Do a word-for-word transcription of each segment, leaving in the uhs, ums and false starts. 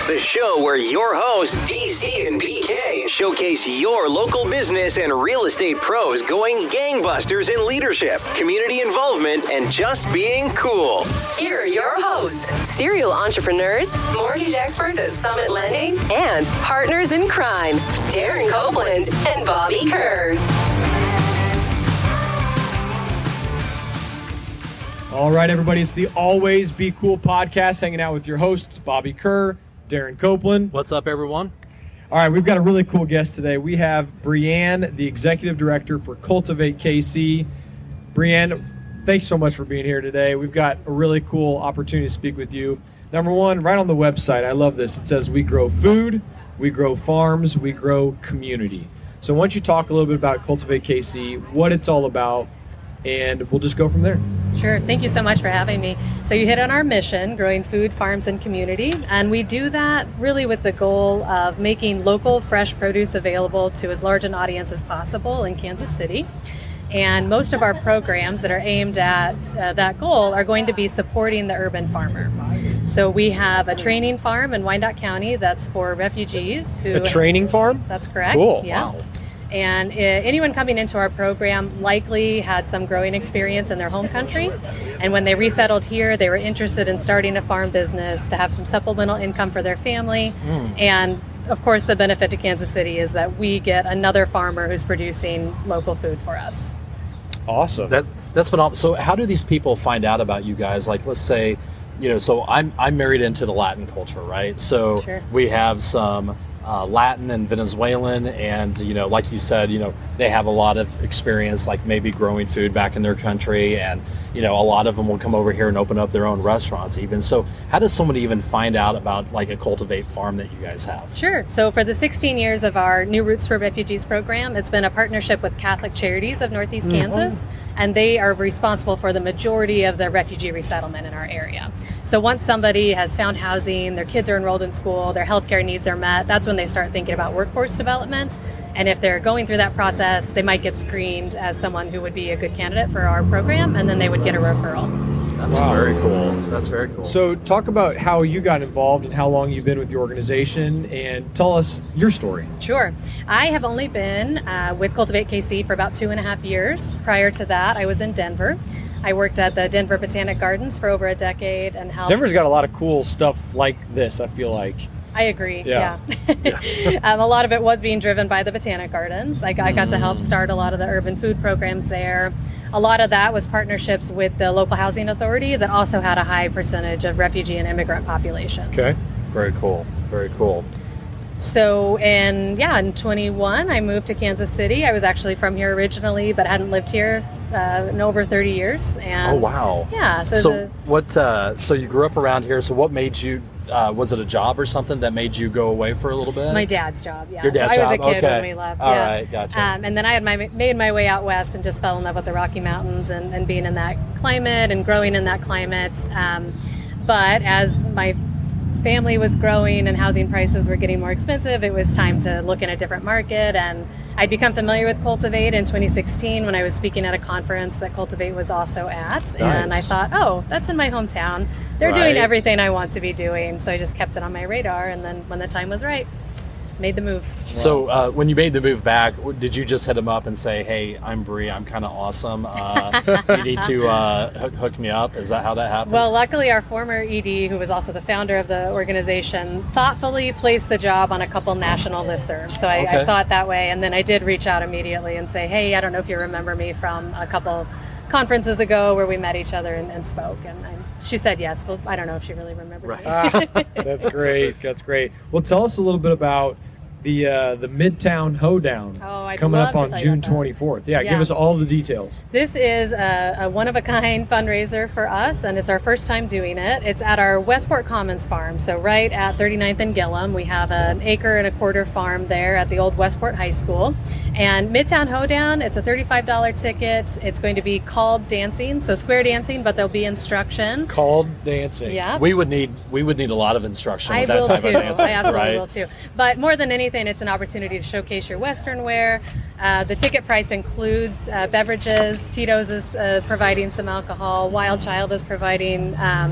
the show where your hosts, D C and B K, showcase your local business and real estate pros going gangbusters in leadership, community involvement, and just being cool. Here are your hosts, serial entrepreneurs, mortgage experts at Summit Lending, and partners in crime, Darren Copeland and Bobby Kerr. All right, everybody, it's the Always Be Cool podcast, hanging out with your hosts, Bobby Kerr, Darren Copeland. What's up, everyone? All right, we've got a really cool guest today. We have Brianne, the Executive Director for Cultivate K C. Brianne, thanks so much for being here today. We've got a really cool opportunity to speak with you. Number one, right on the website, I love this. It says, we grow food, we grow farms, we grow community. So why don't you talk a little bit about Cultivate K C, what it's all about, and we'll just go from there. Sure. Thank you so much for having me. So you hit on our mission, growing food, farms, and community. And we do that really with the goal of making local fresh produce available to as large an audience as possible in Kansas City. And most of our programs that are aimed at uh, that goal are going to be supporting the urban farmer. So we have a training farm in Wyandotte County that's for refugees. Who A training farm? That's correct. Cool. Yeah. Wow. And uh, anyone coming into our program likely had some growing experience in their home country. And when they resettled here, they were interested in starting a farm business to have some supplemental income for their family. Mm. And of course, the benefit to Kansas City is that we get another farmer who's producing local food for us. Awesome. That, that's phenomenal. So how do these people find out about you guys? Like, let's say, you know, so I'm, I'm married into the Latin culture, right? So Sure. we have some Uh, Latin and Venezuelan, and you know, like you said, you know, they have a lot of experience, like maybe growing food back in their country, and you know, a lot of them will come over here and open up their own restaurants even. So how does somebody even find out about like a Cultivate farm that you guys have? Sure. So for the sixteen years of our New Roots for Refugees program, it's been a partnership with Catholic Charities of Northeast mm-hmm. Kansas, and they are responsible for the majority of the refugee resettlement in our area. So once somebody has found housing, their kids are enrolled in school, their healthcare needs are met, that's when they start thinking about workforce development. And if they're going through that process, they might get screened as someone who would be a good candidate for our program, and then they would get a referral. That's Wow. very cool. That's very cool. So talk about how you got involved and how long you've been with the organization, and tell us your story. Sure. I have only been uh, with Cultivate K C for about two and a half years. Prior to that, I was in Denver. I worked at the Denver Botanic Gardens for over a decade and helped. Denver's got a lot of cool stuff like this, I feel like. I agree. Yeah. yeah. um, a lot of it was being driven by the Botanic Gardens. I, I got to help start a lot of the urban food programs there. A lot of that was partnerships with the local housing authority that also had a high percentage of refugee and immigrant populations. Okay. Very cool. Very cool. So in, yeah, in twenty-one, I moved to Kansas City. I was actually from here originally, but hadn't lived here uh, in over thirty years. And Oh, wow. Yeah. So, So the, what, uh, so you grew up around here. So what made you, uh, was it a job or something that made you go away for a little bit? my dad's job, yeah. Your dad's so I was job, a kid okay. when we left. All yeah. right, gotcha. Um, and then I had my, made my way out west and just fell in love with the Rocky Mountains and, and being in that climate and growing in that climate. Um, but as my family was growing and housing prices were getting more expensive, it was time to look in a different market. And I'd become familiar with Cultivate in twenty sixteen when I was speaking at a conference that Cultivate was also at. Nice. And I thought, oh, that's in my hometown. They're Right. doing everything I want to be doing. So I just kept it on my radar. And then when the time was right, made the move. So uh, when you made the move back, did you just hit him up and say, hey, I'm Bree, I'm kind of awesome. Uh, you need to uh, hook, hook me up? Is that how that happened? Well, luckily our former E D, who was also the founder of the organization, thoughtfully placed the job on a couple national listservs. So I, Okay. I saw it that way. And then I did reach out immediately and say, hey, I don't know if you remember me from a couple conferences ago where we met each other and, and spoke. And, and she said yes. Well, I don't know if she really remembered Right. me. Ah, that's great. That's great. Well, tell us a little bit about the uh, the Midtown Hoedown Oh, I'd coming love up to on tell you June about that. twenty-fourth. Yeah, Yeah. give us all the details. This is a, a one-of-a-kind fundraiser for us, and it's our first time doing it. It's at our Westport Commons farm, so right at thirty-ninth and Gillum. We have an acre and a quarter farm there at the old Westport High School. And Midtown Hoedown, it's a thirty-five dollars ticket. It's going to be called dancing, so square dancing, but there'll be instruction. Called dancing. Yeah. we would need we would need a lot of instruction I with that will type too. of dancing, I absolutely right? will too. But more than anything, it's an opportunity to showcase your Western wear. Uh, the ticket price includes uh, beverages. Tito's is uh, providing some alcohol. Wild Child is providing um,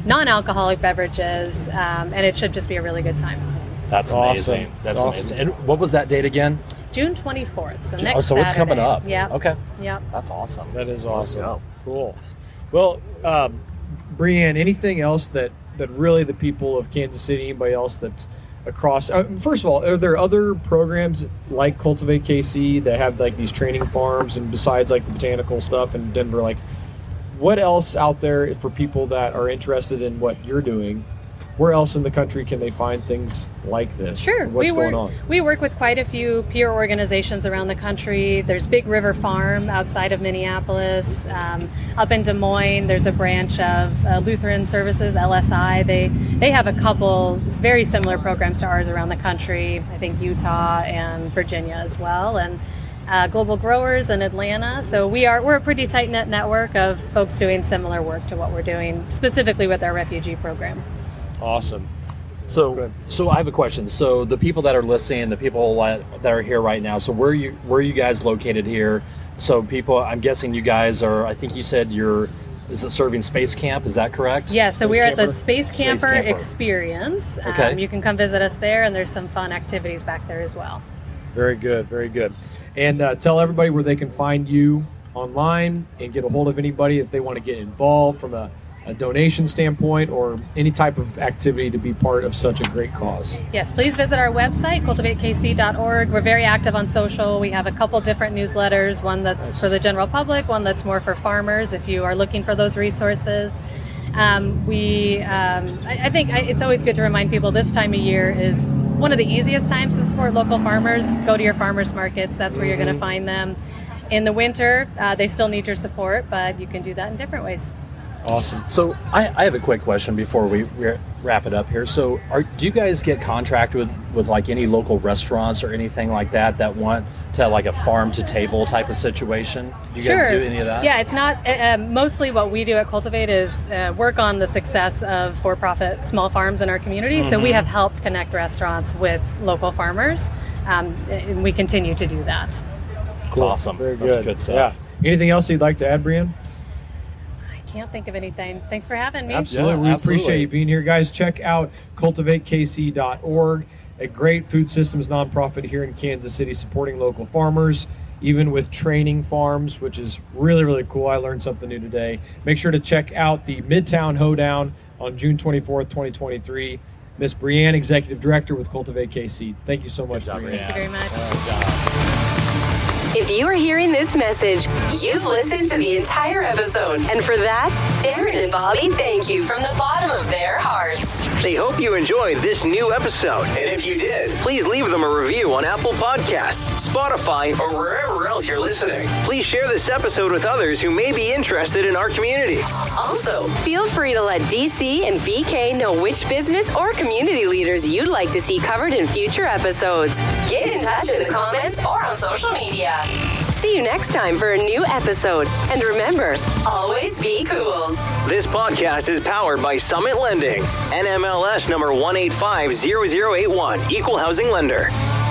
non-alcoholic beverages, um, and it should just be a really good time. That's Awesome. amazing. That's Awesome. amazing. And what was that date again? June twenty-fourth, so Ju- next oh, so it's coming Saturday. up. Yeah. Okay. Yep. That's awesome. That is Let's awesome. go. Cool. Well, um, Brianne, anything else that, that really the people of Kansas City, anybody else that's across, uh, first of all, are there other programs like Cultivate K C that have like these training farms, and besides like the botanical stuff in Denver, like what else out there for people that are interested in what you're doing? Where else in the country can they find things like this? Sure. What's we going work, on? We work with quite a few peer organizations around the country. There's Big River Farm outside of Minneapolis. Um, up in Des Moines, there's a branch of uh, Lutheran Services, L S I. They they have a couple very similar programs to ours around the country. I think Utah and Virginia as well. And uh, Global Growers in Atlanta. So we are we're a pretty tight-knit network of folks doing similar work to what we're doing, specifically with our refugee program. Awesome. So, Good. so I have a question. So, the people that are listening, the people that that are here right now. So, where are you where are you guys located here? So, people, I'm guessing you guys are. I think you said you're. Is it serving Space Camp? Is that correct? Yeah, so Space we're at the Camper? Space Camper, Space Camper. Experience. Okay. Um, you can come visit us there, and there's some fun activities back there as well. Very good, very good. And uh, tell everybody where they can find you online and get a hold of anybody if they want to get involved from a, a donation standpoint or any type of activity to be part of such a great cause. Yes, please visit our website, cultivate k c dot org. We're very active on social. We have a couple different newsletters, one that's Nice. for the general public, one that's more for farmers if you are looking for those resources. Um, we, um, I, I think I, it's always good to remind people this time of year is one of the easiest times to support local farmers. Go to your farmers markets. That's where you're going to find them. In the winter, uh, they still need your support, but you can do that in different ways. Awesome. So, I, I have a quick question before we re- wrap it up here. So, are do you guys get contract with with like any local restaurants or anything like that that want to like a farm to table type of situation? Do you guys Sure. do any of that? Yeah, it's not. Uh, mostly what we do at Cultivate is uh, work on the success of for-profit small farms in our community. So we have helped connect restaurants with local farmers, um, and we continue to do that. It's awesome. Very That's good. good stuff. Yeah. Anything else you'd like to add, Brianne? I can't think of anything. Thanks for having me. Absolutely. Yeah, we absolutely. appreciate you being here. Guys, check out cultivate k c dot org, a great food systems nonprofit here in Kansas City supporting local farmers, even with training farms, which is really, really cool. I learned something new today. Make sure to check out the Midtown Hoedown on June twenty-fourth, twenty twenty-three. Miss Brianne, Executive Director with Cultivate K C. Thank you so much, job, Brianne. Thank you very much. If you are hearing this message, you've listened to the entire episode. And for that, Darren and Bobby thank you from the bottom of their hearts. They hope you enjoyed this new episode. And if you did, please leave them a review on Apple Podcasts, Spotify, or wherever else you're listening. Please share this episode with others who may be interested in our community. Also, feel free to let D C and B K know which business or community leaders you'd like to see covered in future episodes. Get in touch in the comments or on social media. See you next time for a new episode. And remember, always be cool. This podcast is powered by Summit Lending, N M L S number one eight five zero zero eight one, Equal Housing Lender.